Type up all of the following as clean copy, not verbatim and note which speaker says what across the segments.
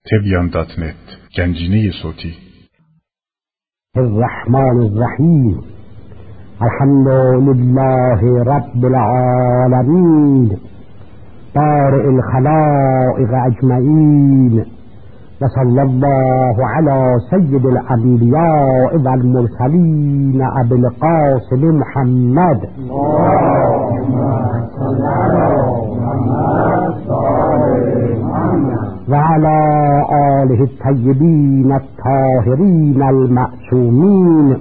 Speaker 1: تبیان.net گنجینه صوتی.
Speaker 2: الرحمن الرحیم. الحمد لله رب العالمین بارئ الخلائق اجمعین و صلی الله علی سید الانبیاء و المرسلین ابی القاسم محمد و علی آله الطیبین الطاهرین المعصومین.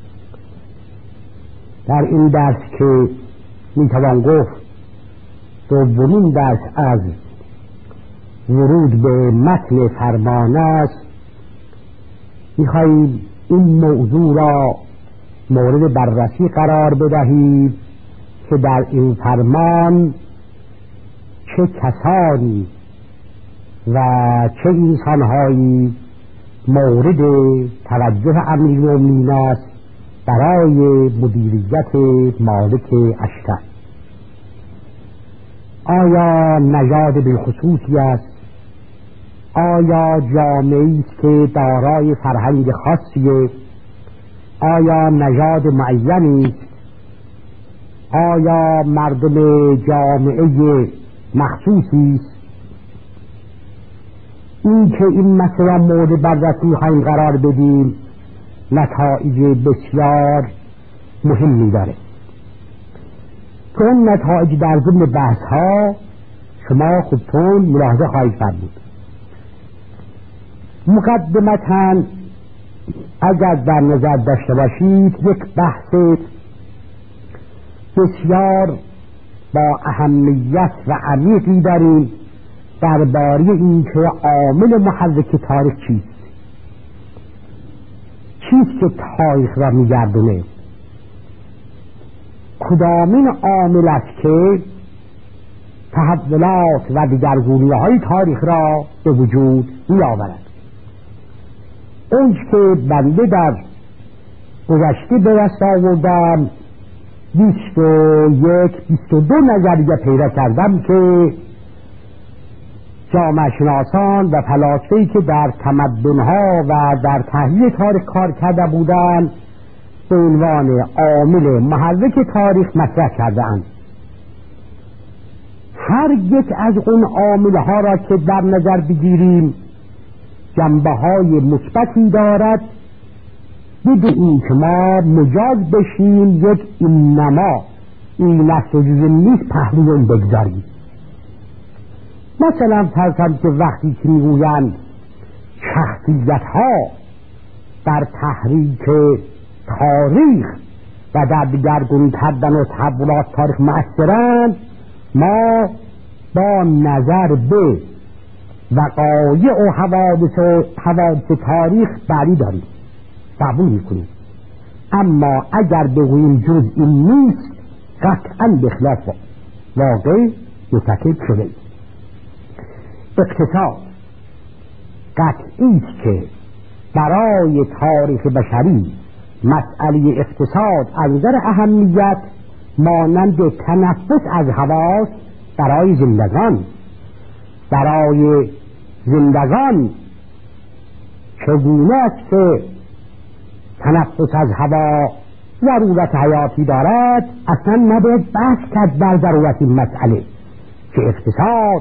Speaker 2: در این درس که میتوان گفت دومین درس از ورود به متن فرمان است، میخواهیم این موضوع را مورد بررسی قرار بدهیم که در این فرمان چه کسانی و چه انسانهایی مورد توجه امیرالمومنین است برای مدیریت مالک اشتر. آیا نژاد بالخصوصی است؟ آیا جامعه‌ای است که دارای فرهنگ خاصیه؟ آیا نژاد معینی است؟ آیا مردم جامعه مخصوصی است؟ این که این مسئله مورد بررسی می‌خوایم قرار بدیم نتایج بسیار مهمی داره که اون نتایج در ضمن بحث ها شما خودتون ملاحظه خواهید فرمود. مقدمتاً اگر در نظر داشته باشید یک بحث بسیار با اهمیت و عمیقی داریم درباره اینکه عامل محرک تاریخ چیست که تاریخ را میگردونه، کدامین عامل است که تحولات و دگرگونی‌های تاریخ را به وجود می‌آورد. اون که بنده در گذشته به دست آوردم 22 نظریه پیدا کردم که جامعه شناسان و فلاسفه‌ای که در تمدن‌ها و در تحلیل تاریخ کار کرده بودند به عنوان عامل محرک تاریخ مطرح کرده‌اند. هر یک از اون عامل‌ها را که در نظر بگیریم جنبه‌های مثبتی دارد، بدون اینکه ما مجاز بشیم یک این است و جز نیست پهلوان بگذاریم. مثلا فرض که وقتی که میگویند شخصیت‌ها در تحریک تاریخ و در دگرگون کردن و تحولات تاریخ مؤثرند، ما با نظر به وقایع و حوادث تاریخ بری داریم، قبول میکنیم. اما اگر بگوییم جز این نیست، قطعا به خلاف واقع مرتکب شده. اقتصاد قطعی است که برای تاریخ بشری مسئله اقتصاد از نظر اهمیت مانند تنفس از حواس برای زندگان چگونه است که تنفس از هوا ضرورت حیاتی دارد، اصلا نباید بحث کرد بر ضرورت این مسئله که اقتصاد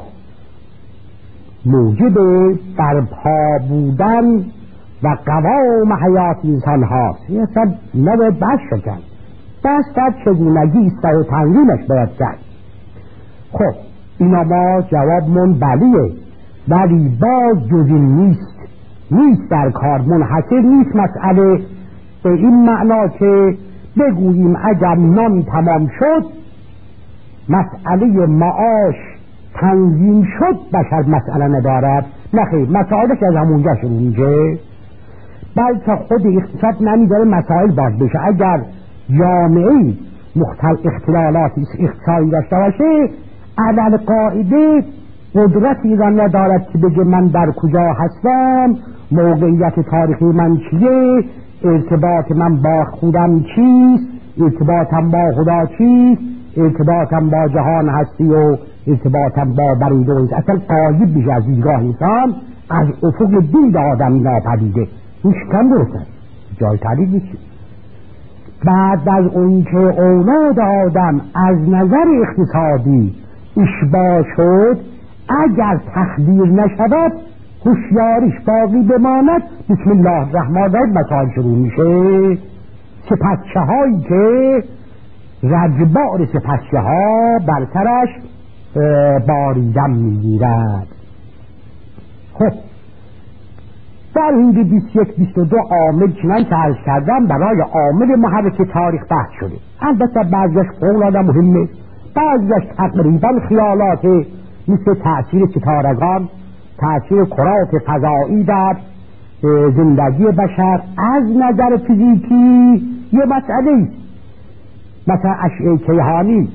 Speaker 2: موجب برپا بودن و قوام حیات انسان هاست. این اصلا نباید بحث شکن، بحث کرد چگونگی است و تنظیمش باید کرد. خب اینا ما جوابمون بلیه، ولی باز جزی نیست در کار منحصر نیست مسئله به این معنا که بگوییم اگر نان تمام شد مسئله معاش تنظیم شد بشر مسئله ندارد. نخیر، مسائلش از همونجا شروع میشه، بلکه خود اقتصاد نمیداره مسائل باز بشه. اگر جامعه اختلالات اقتصادی داشته باشه، علل قاعده قدرتی را ندارد که بگه من در کجا هستم، موقعیت تاریخی من چیه، ارتباط من با خودم چیست، ارتباطم با خدا چیست، ارتباطم با جهان هستی و ارتباطم با بریده و اصلا قایب میشه از دیدگاه انسان از افق دید آدم ناپدیده، این شکم درستن جای تردید نیست. بعد از اون که اولاد آدم از نظر اقتصادی اشباع شد، اگر تخدیر نشود هوشیاریش باقی بماند، بسم الله الرحمن الرحیم مسائل شروع میشه. سپسچه هایی که رجبار سپسچه ها بر سرش باریدن میگیرد. خب در حدود 21-22 عامل چنان که عرض کردم برای عامل محرک تاریخ بحث شده. البته بعضیش فوق‌العاده مهمه، بعضیش تقریبا خیالات، مثل تأثیر ستارگان، تأثیر کرات فضایی در زندگی بشر. از نظر فیزیکی یه مسئله، مثلا اشعه کیهانی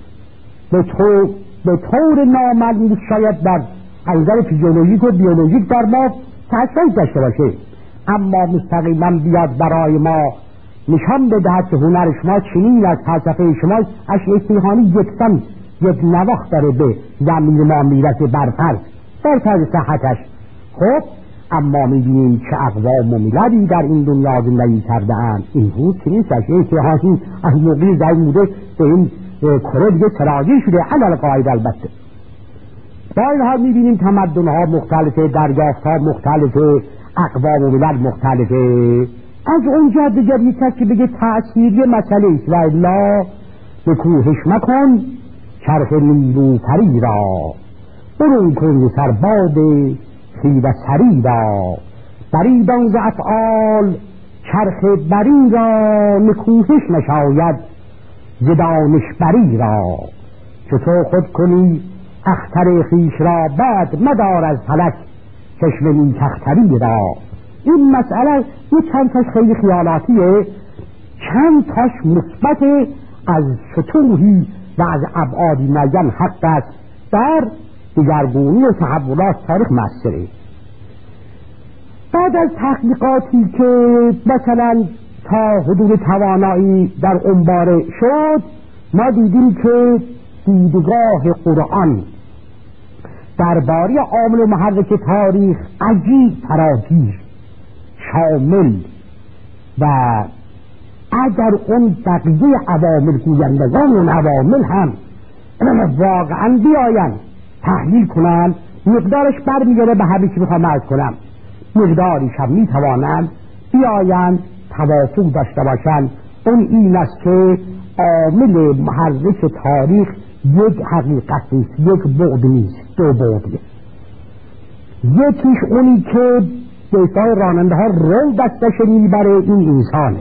Speaker 2: به طور نامعلوم شاید در نظر فیزیولوژیک و بیولوژیک در ما تأثیر داشته باشه، اما مستقیما بیاد برای ما نشان بدهد که هنر شما چنین از فلسفه شما اشعه کیهانی یکسان یک نواخت داره به زمین ما میرسه برفرض صحتش. خب اما میبینیم که اقوام و مللی در این دنیا زندگی کرده اند. این بود که نیست اشعه کیهانی از موقعی زمین بوده به این کره دیگه سراجی شده علل قاعده. البته با این حال میبینیم تمدن‌ها مختلفه، دریافت‌ها مختلفه، اقوام و ملل مختلفه. از اونجا دیگر یک کسی بگه تأثیری مسئله است و الا به کوهش مکن چرخ نیلوفری را، برون کن سرباد خیره سری را، بریدان ز افعال چرخ بری را، نکوهش نشاید ز دانشبری را. چو تو خود کنی اختر خیش را، بعد مدار از فلک چشم نیکختری را. این مسئله یه چند تاش خیلی خیالاتیه، چند تاش مثبت از سطوحی و از ابعادی معین حق است در دگرگونی و تحولات تاریخ مؤثره. بعد از تحقیقاتی که مثلا تا حدود توانایی در انباره شد، ما دیدیم که دیدگاه قرآن درباره عامل محرک تاریخ عجیب، فراگیر، شامل و اگر اون بقیه عوامل گویندگان اون عوامل هم واقعا بیاین تحلیل کنن، مقدارش برمیگره به همین که میخوام عرض کنم، مقداریش هم میتوانند بیاین توافق داشته باشن. اون این است که عامل محرک تاریخ یک حقیقت نیست، یک بعد نیست، دو بعدیه. یکیش اونی که بهتای راننده ها رو دستش میبره، این انسانه.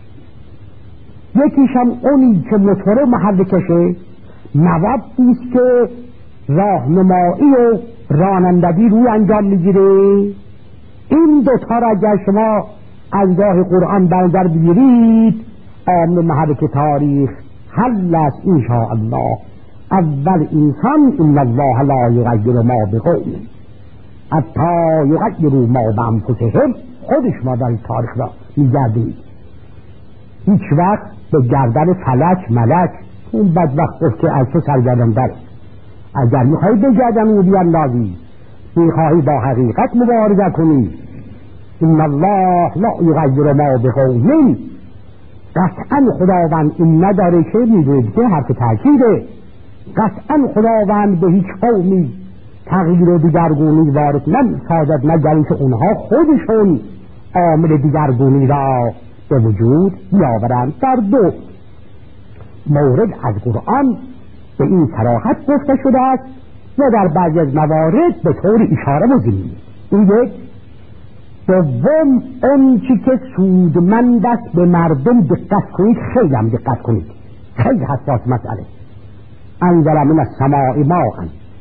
Speaker 2: یکیش هم اونی که موتور محرکشه، موادیست که راهنمایی و رانندگی روی انجام میگیره. این دوتا را اگر شما از راه قرآن در نظر بگیرید، عامل محرک تاریخ حل است انشاءالله. اول انسان ان الله لا یغیر ما بقوم حتی یغیروا ما بانفسهم، خودش ما در تاریخ را میگردید. هیچ وقت به گردن فلک ملک اون بدبخت گفت که از تو سرگردن داره. اگر میخوایی بگردن او بیاندازی، میخواهی با حقیقت مبارزه کنی، ان الله لا یغیر ما بقوم، قطعا خداوند این نداره که میدونید که حرف تأکیده، قطعا خداوند به هیچ قومی تغییر و دیگرگونی وارد نمی‌سازد مگر اینکه اونها خودشون عامل دیگرگونی را به وجود بیاورند. در دو مورد از قرآن به این صراحت گفته شده است و در بعضی از موارد به طور اشاره مزینی. این یک. دوم، اون چی که سودمند است به مردم دقت کنید، خیلی هم دقت کنید، خیلی حساس مسئله. انزل من السماء ماء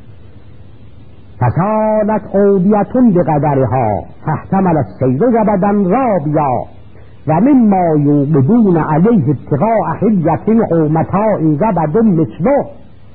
Speaker 2: فسالت اودیة بقدرها فاحتمل السیل زبدا رابیا و مما یوقدون علیه ابتغاء حلیة او متاع زبد مثله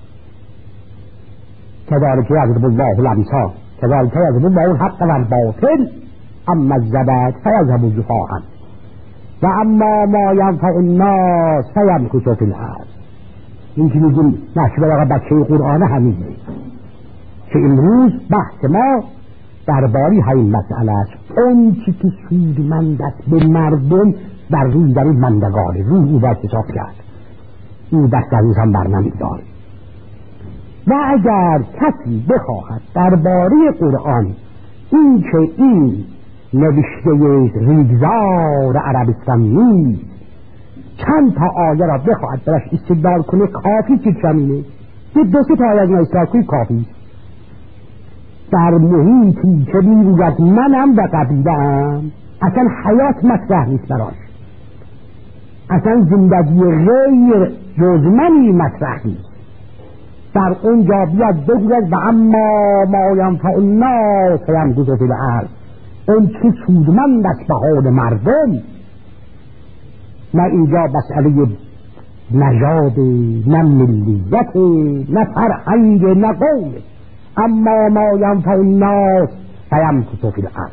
Speaker 2: كذلك يضرب الله الامثال كذلك يضرب الله الحق والباطل اما الزبد فيذهب جفاء و اما ما ينفع الناس فيمكث في الارض. این که میگیم نشبه بچه قرآن همینه که امروز بحث ما درباری همین مسئله است. اون چی که سودمند است به مردم در روی در این مندگاره روی او باید حساب کرد، او دست از اینسان برنمی‌داره. و اگر کسی بخواهد درباره قرآن این که این نوشته ریگزار عربستان نیست چند تا آیه را بخواهد برش استدلال کنه، کافی که کمینه یه دو سه تا آیه از استدلال کنه کافی. در محیطی که می‌گوید منم و قبیله‌ام اصلا حیات مطرح نیست براش، اصلا زندگی غیر جز منی مطرح نیست. در اونجا بیاد بگوید و اما ما ینفع الناس فیمکث فی الارض، اون چه سودمند است به حال مردم. نه اینجا مسئله نژاد، نه ملیت، نه فرهنگ، نه قوم. اما ما ینفع الناس فیمکث فی الارض.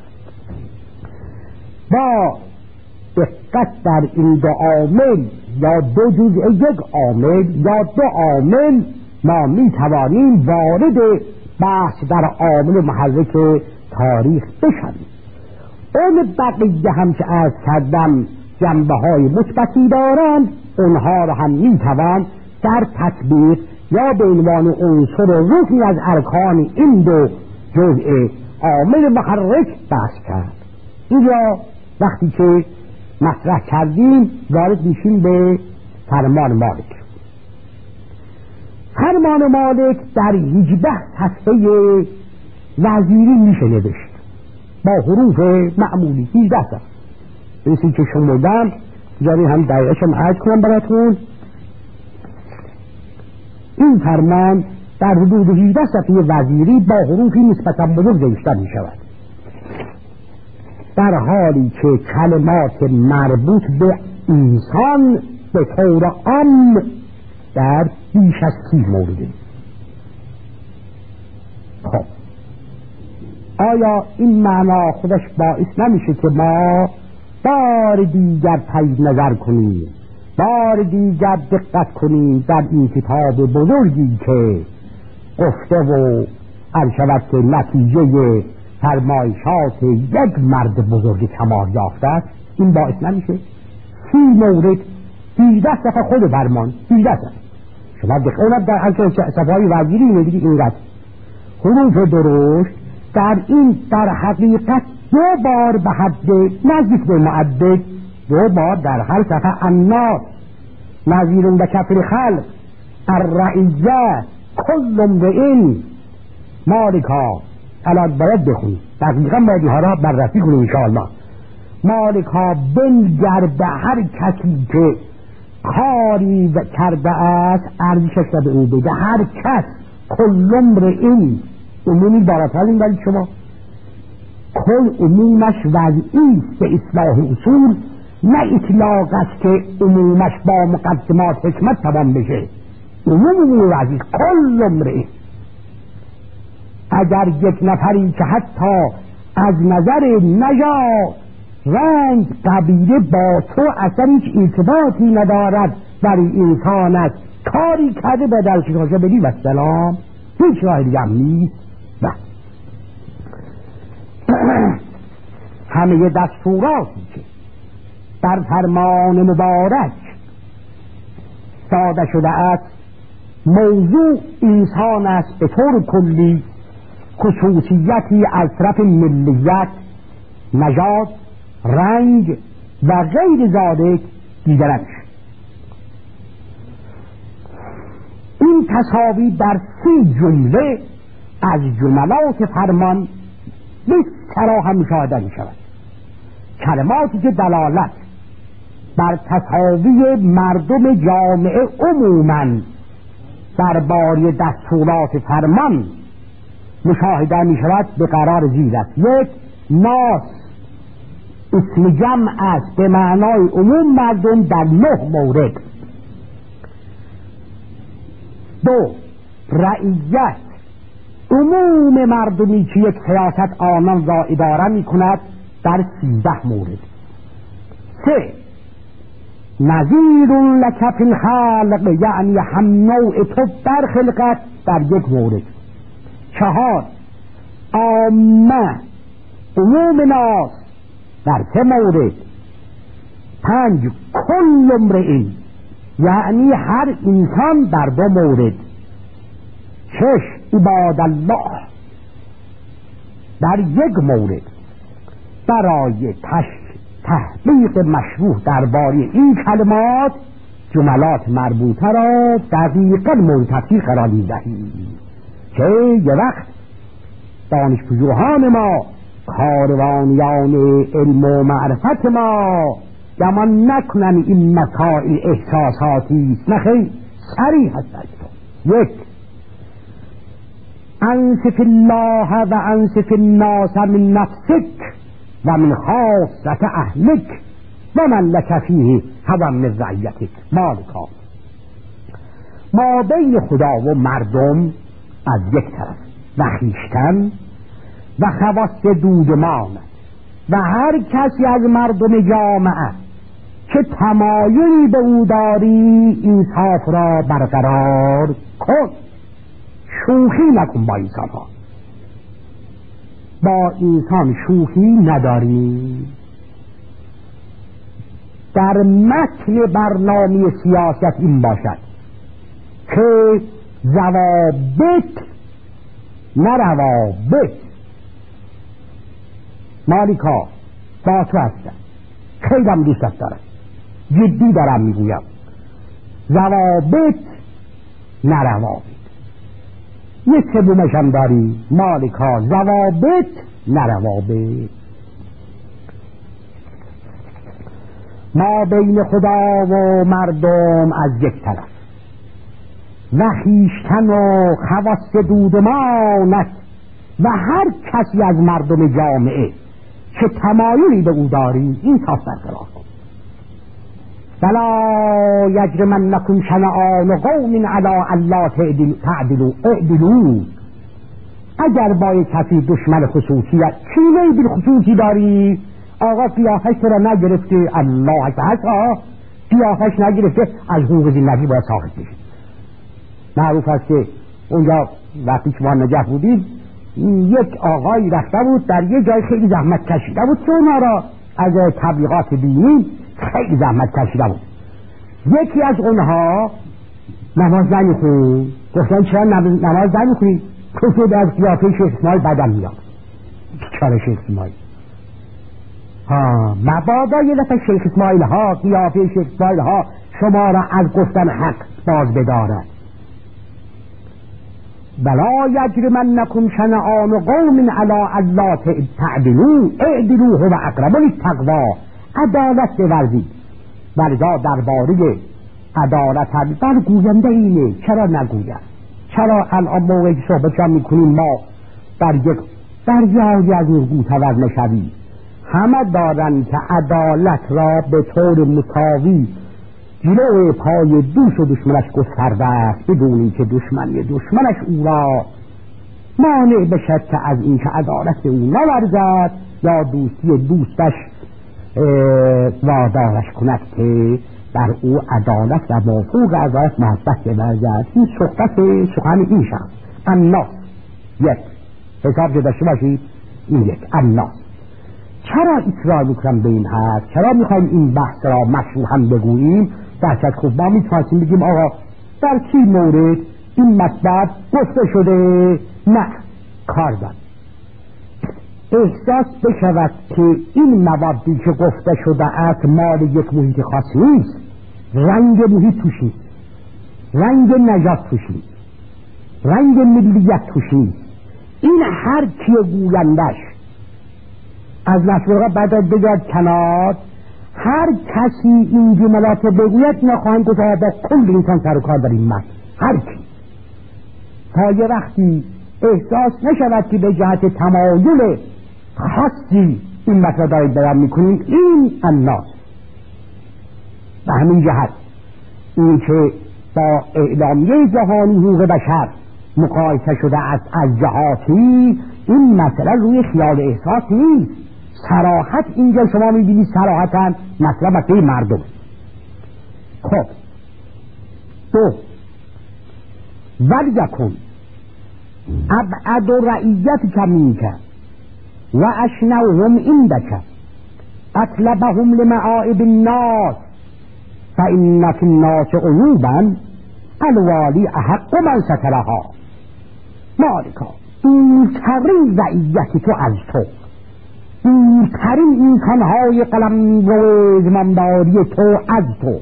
Speaker 2: با دقت در این دو عامل یا دو جزء یک عامل یا دو عامل ما می توانیم وارد بحث در عامل محرک تاریخ بشویم. اون بقیه هم که عرض کردم جنبه های مثبتی دارند، اونها را هم می توان در تطبیق یا به عنوان عنصر رکنی از ارکان این دو جزء عامل محرک بحث کرد. اینجا وقتی که مطرح کردیم وارد میشیم به فرمان مالک. فرمان مالک در 18 صفحه وزیری میشه نوشت با حروف معمولی 18 صفحه. بسی که شمردم جاری هم دقیقشم عرض کنم براتون. این فرمان در حدود 18 صفحه وزیری با حروفی نسبتا بزرگ نوشته می شود، در حالی که کلمات مربوط به انسان به طور عام در بیش از 30 مورده. خب آیا این معنا خودش باعث نمیشه که ما بار دیگر تجدید نظر کنیم، بار دیگر دقت کنیم در این کتاب بزرگی که گفته و عرشبت که نتیجه فرمایشات یک مرد بزرگ کمال یافته است؟ این باعث نمیشه 30 مورد 18 صفحه خود فرمان 18 صفحه شما بخونید در هر صفحه وزیری میگید اینقدر حروف درشت در حقیقت 2 بار به حد نزدیک به معدد 2 بار در هر صفحه الناس نظیر و کفر خلق الرعیه کل امرئ مالکا. الان باید بخونید دقیقا باید ها را بررسی کنید انشاءالله. مالکا بنگر به هر کسی که کاری کرده است ارزشش را به او بده. هر کس کل امرئ عمومی بالاترین ولی شما کل عمومش وضعی به اصلاح اصول، نه اطلاق است که عمومش با مقدمات حکمت تمام بشه. عموم وضعی کل امرئ. اگر یک نفری که حتی از نظر نژاد، رنگ، قبیله با تو اصلا هیچ ارتباطی ندارد برای انسان است کاری کرده با در شکاشه بدی و سلام، هیچ راه دیگه هم نیست. همه دستوراتی که در فرمان مبارک داده شده است موضوع انسان است به طور کلی، خصوصیتی از طرف ملیت، نژاد، رنگ و غیر ذالک دیدنش. این تصاوی در 3 جمله از جملات فرمان به صراحت مشاهده می شود. کلماتی که دلالت بر تصاوی مردم جامعه عموماً درباره دستورات فرمان مشاهده می شود به قرار زیر است. 1 ناس اسم جمع است به معنای عموم مردم در 9 مورد. 2 رعیت عموم مردمی که یک سیاست آنان را اداره می کند در 13 مورد. 3 نظیر لک فی الخلق یعنی هم نوع تو در خلقت در 1 مورد. 4 عامه عموم ناس در 3 مورد. 5 کل امرئ یعنی هر انسان در 2 مورد. 6 عباد الله در 1 مورد. برای تحقیق مشروع درباره این کلمات جملات مربوطه را دقیقاً مورد تفسیر قرار می‌دهیم که یه وقت دانشپژوهان ما، کاروانیان علم و معرفت ما گمان نکنن این مسائل احساساتی است. نخیر، صریح هست. 1 انصف الله و انصف الناس من نفسک و من خاصت اهلک و من لک فیه هوى من رعیتک. مالکا ما بین خدا و مردم از 1 طرف و خویشتن و خواص دودمان و هر کسی از مردم جامعه که تمایلی به او داری انصاف را برقرار کن. شوخی نکن با انسان ها. با انسان شوخی نداری. در متن برنامه سیاست این باشد که ضوابط نه روابط. مالکا با تو هستم، خیلی هم دوستت دارم، جدی دارم میگویم. ضوابط نه روابط. 1 سومش هم داری. مالکا ضوابط نه روابط. ما بین خدا و مردم از 1 طرف و خویشتن و خواص دودمانت و هر کسی از مردم جامعه که تمایلی به او داری این صاف برقرار کن. فلا یجرمنکم شنآن قوم علی الا تعدلوا اعدلوا. اگر با کسی دشمن خصوصیت کینه‌ای بالخصوصی داری، آقا قیافش را نگرفته، الله اکبر، قیافش نگرفته، از حقوق زندگی باید ساخت بشید. معروف است که اونجا وقتی که ما نجف بودیم 1 آقایی رفته بود در یه جای خیلی زحمت کشیده بود که اونا را از تبلیغات دینی خیلی زحمت کشیده بود. یکی از اونها نماز نمیخوند. گفتن چرا نماز نمیخونی؟ گفت از قیافه شیخ اسماعیل بدم میاد. چرا شیخ اسماعیل؟ مبادا یه دفعه شیخ اسماعیل ها، قیافه شیخ اسماعیل ها شما را از گفتن حق باز بدارد. بلا یجرمنکم شنآن قوم علی الا تعدلوا اعدلوا هو اقرب للتقوی. عدالت بورزید. ولذا درباره عدالت بر گوینده اینه. چرا نگوید؟ چرا الان موقعی که صحبت میکنیم ما در یک دریایی از متور نشویم؟ همه دارن که عدالت را به طور مساوی جلو پای دوست و دشمنش گسترده است، بدون اینکه دشمنش او را مانع بشد که از اینکه عدالت به او نورزد یا دوستی دوستش وادارش کند که بر او عدالت و موفوق عدالت محبت بورزد. این سخن این شخص الناس. 1 حساب که داشته باشید. این 1 الناس. چرا اصرار میکنم به این حرف؟ چرا میخوایم این بحث را مشروع هم بگوییم؟ درست خوب ما میتونستیم بگیم آقا در چی مورد این مطلب گفته شده؟ نه، کار داد احساس بشود که این موادی که گفته شده است مال یک محیط خاص نیست. رنگ محیط توش نیست، رنگ نجات توش نیست، رنگ ملیت توش نیست. این هر کی گویندش از نشوقه بعد بگرد کنار. هر کسی این جملات بگوید نخواهند گذارد با کل انسان سر و کار در این متن. هر کی تا یه وقتی احساس نشود که به جهت تمایل خاصی این مطلب دارید بیان میکنید، این الناس. به همین جهت این که با اعلامیه جهانی حقوق بشر مقایسه شده است از جهاتی، این مسئله روی خیال احساس نیست. صراحت اینجا شما میبینید صراحتاً مطلب به مردم. خب 2 ولیکن ابعد رعیتک منک و اشنوهم عندک اطلبهم لمعائب الناس فإن فی الناس عیوبا الوالی احق من سترها. مالکا دورترین رعیت تو از تو، دورترین انسانهای قلمرو زمانداری تو از تو،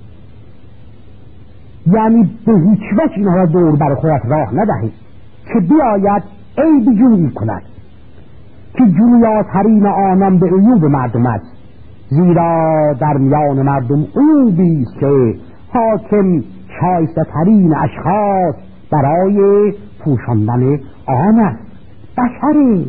Speaker 2: یعنی به هیچ وجه اینها را دور بر خودت راه ندهی که بیاید عیب جویی کند که جویاترین آنان به عیوب مردم است، زیرا در میان مردم عیوبی است که حاکم شایسته ترین اشخاص برای پوشاندن آن است. بشر،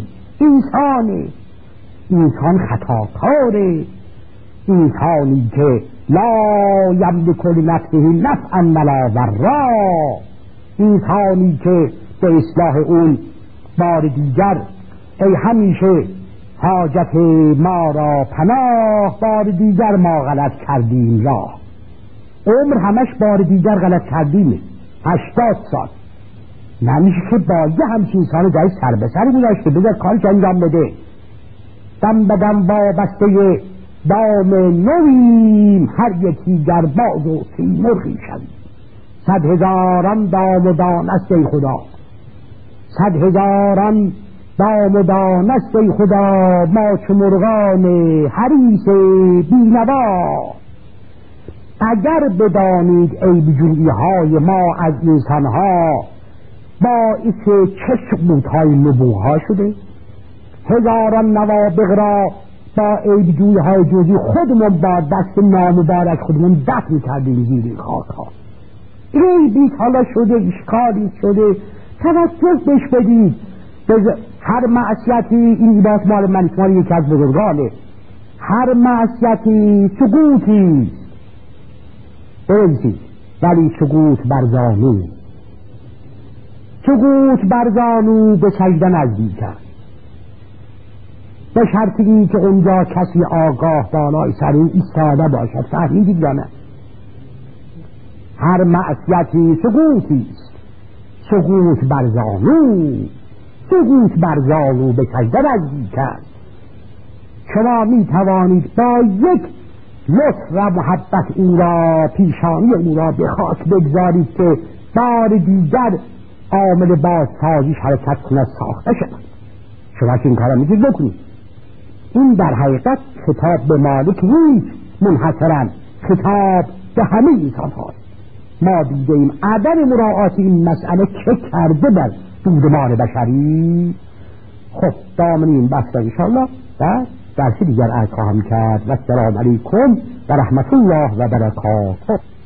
Speaker 2: انسان خطاکاره، انسانی که لا یملک لنفسه نفعا ولا ضرا، انسانی که به اصلاح اون بار دیگر ای همیشه حاجت ما را پناه، بار دیگر ما غلط کردیم راه. عمر همش بار دیگر غلط کردیمه، 80 سال. نمیشه که با یه همچین انسان جای سر به سر میداشته بذار کارش انجام بده. دم بدم وابسته دام نویم، هر یکی در باز و سیمرغی شویم. 100,000 دام و دانست ای خدا، 100,000 دام و دانست ای خدا، ما چو مرغان حریص بینوا. اگر بدانید عیب جویی های ما از انسانها باعث چه سقوط‌های نبوغ‌ها شده، هزاران نوابغ را با عیب جویی های جزئی خودمون با دست نامبارک خودمون دفن کردیم زیر این خاک‌ها. عیبی حالا شده، اشکالی شده، توجه بهش بدید. هر معصیتی، این عبارت مال من اسمال یکی از بزرگانه، هر معصیتی سقوطی بنزید، ولی سقوط بر زانو، سقوط بر زانو به سجده نزدیک است، به شرطی که اونجا کسی آگاه بالای سر این ایستاده باشد. فهمیدید یا نه؟ هر معصیتی سقوطی است، سقوط بر زانو، سقوط بر زانو به سجده نزدیک است. شما می توانید با یک لطف و محبت او را، پیشانی او را به خاک بگذارید که بار دیگر عامل بازسازیش حرکت کند، ساخته شود. شما که این کار را میگید بکنید. این در حقیقت خطاب به مالک نیست منحصرا، خطاب به همه انسان هاست. ما دیدیم عدم مراعات این مسئله چه کرده بر بودمان بشری. خب دامنین بسته انشاءالله و درس دیگر عرض خواهم کرد. و السلام علیکم و رحمت الله و برکاته.